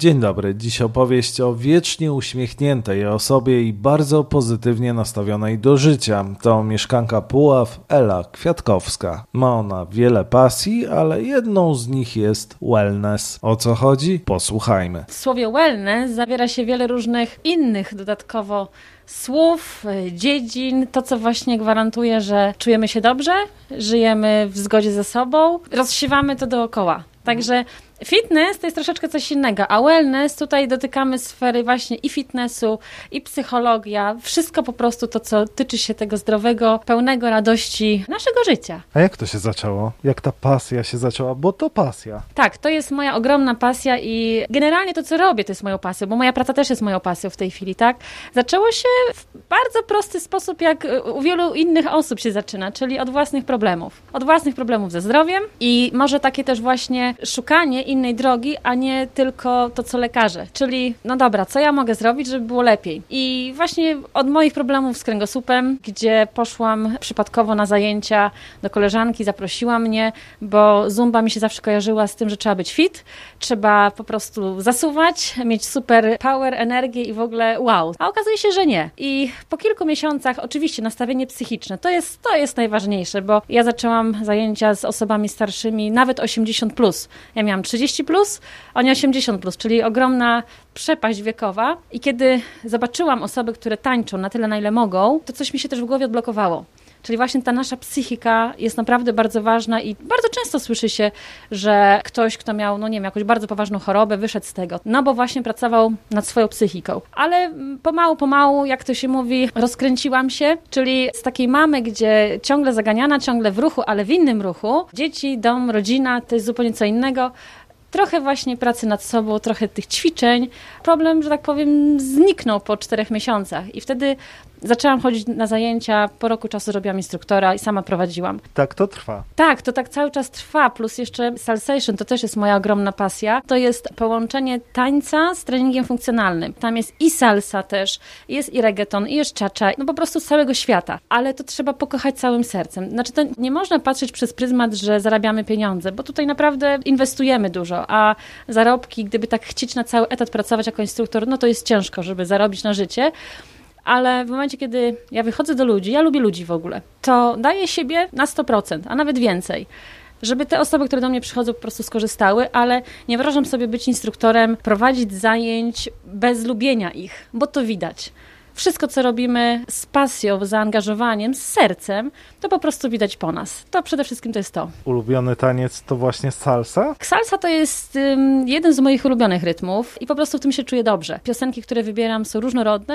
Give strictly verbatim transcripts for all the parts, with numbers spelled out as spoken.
Dzień dobry, dziś opowieść o wiecznie uśmiechniętej osobie i bardzo pozytywnie nastawionej do życia. To mieszkanka Puław, Ela Kwiatkowska. Ma ona wiele pasji, ale jedną z nich jest wellness. O co chodzi? Posłuchajmy. W słowie wellness zawiera się wiele różnych innych dodatkowo słów, dziedzin, to co właśnie gwarantuje, że czujemy się dobrze, żyjemy w zgodzie ze sobą, rozsiewamy to dookoła. Także fitness to jest troszeczkę coś innego, a wellness tutaj dotykamy sfery właśnie i fitnessu, i psychologia, wszystko po prostu to, co tyczy się tego zdrowego, pełnego radości naszego życia. A jak to się zaczęło? Jak ta pasja się zaczęła? Bo to pasja. Tak, to jest moja ogromna pasja i generalnie to, co robię, to jest moją pasją, bo moja praca też jest moją pasją w tej chwili, tak? Zaczęło się w bardzo prosty sposób, jak u wielu innych osób się zaczyna, czyli od własnych problemów. Od własnych problemów ze zdrowiem i może takie też właśnie szukanie innej drogi, a nie tylko to, co lekarze. Czyli, no dobra, co ja mogę zrobić, żeby było lepiej? I właśnie od moich problemów z kręgosłupem, gdzie poszłam przypadkowo na zajęcia do koleżanki, zaprosiła mnie, bo zumba mi się zawsze kojarzyła z tym, że trzeba być fit, trzeba po prostu zasuwać, mieć super power, energię i w ogóle wow. A okazuje się, że nie. I po kilku miesiącach, oczywiście nastawienie psychiczne, to jest, to jest najważniejsze, bo ja zaczęłam zajęcia z osobami starszymi, nawet osiemdziesiąt plus. Ja miałam trzydzieści plus, oni osiemdziesiąt plus, czyli ogromna przepaść wiekowa. I kiedy zobaczyłam osoby, które tańczą na tyle, na ile mogą, to coś mi się też w głowie odblokowało. Czyli właśnie ta nasza psychika jest naprawdę bardzo ważna i bardzo często słyszy się, że ktoś, kto miał, no nie wiem, jakąś bardzo poważną chorobę, wyszedł z tego, no bo właśnie pracował nad swoją psychiką. Ale pomału, pomału, jak to się mówi, rozkręciłam się, czyli z takiej mamy, gdzie ciągle zaganiana, ciągle w ruchu, ale w innym ruchu, dzieci, dom, rodzina, to jest zupełnie co innego. Trochę właśnie pracy nad sobą, trochę tych ćwiczeń. Problem, że tak powiem, zniknął po czterech miesiącach i wtedy zaczęłam chodzić na zajęcia, po roku czasu robiłam instruktora i sama prowadziłam. Tak to trwa. Tak, to tak cały czas trwa, plus jeszcze salsation, to też jest moja ogromna pasja. To jest połączenie tańca z treningiem funkcjonalnym. Tam jest i salsa też, jest i reggaeton, i jest cha-cha, no po prostu z całego świata. Ale to trzeba pokochać całym sercem. Znaczy to nie można patrzeć przez pryzmat, że zarabiamy pieniądze, bo tutaj naprawdę inwestujemy dużo, a zarobki, gdyby tak chcieć na cały etat pracować jako instruktor, no to jest ciężko, żeby zarobić na życie. Ale w momencie, kiedy ja wychodzę do ludzi, ja lubię ludzi w ogóle, to daję siebie na sto procent, a nawet więcej. Żeby te osoby, które do mnie przychodzą, po prostu skorzystały, ale nie wyobrażam sobie być instruktorem, prowadzić zajęć bez lubienia ich, bo to widać. Wszystko, co robimy z pasją, z zaangażowaniem, z sercem, to po prostu widać po nas. To przede wszystkim to jest to. Ulubiony taniec to właśnie salsa? Salsa to jest um, jeden z moich ulubionych rytmów i po prostu w tym się czuję dobrze. Piosenki, które wybieram, są różnorodne,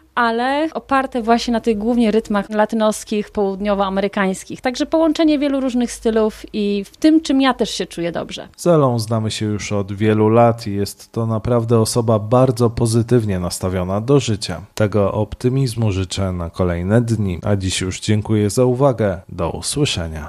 ale oparte właśnie na tych głównie rytmach latynoskich, południowoamerykańskich. Także połączenie wielu różnych stylów i w tym, czym ja też się czuję dobrze. Z Elą znamy się już od wielu lat i jest to naprawdę osoba bardzo pozytywnie nastawiona do życia. Tego optymizmu życzę na kolejne dni, a dziś już dziękuję za uwagę. Do usłyszenia.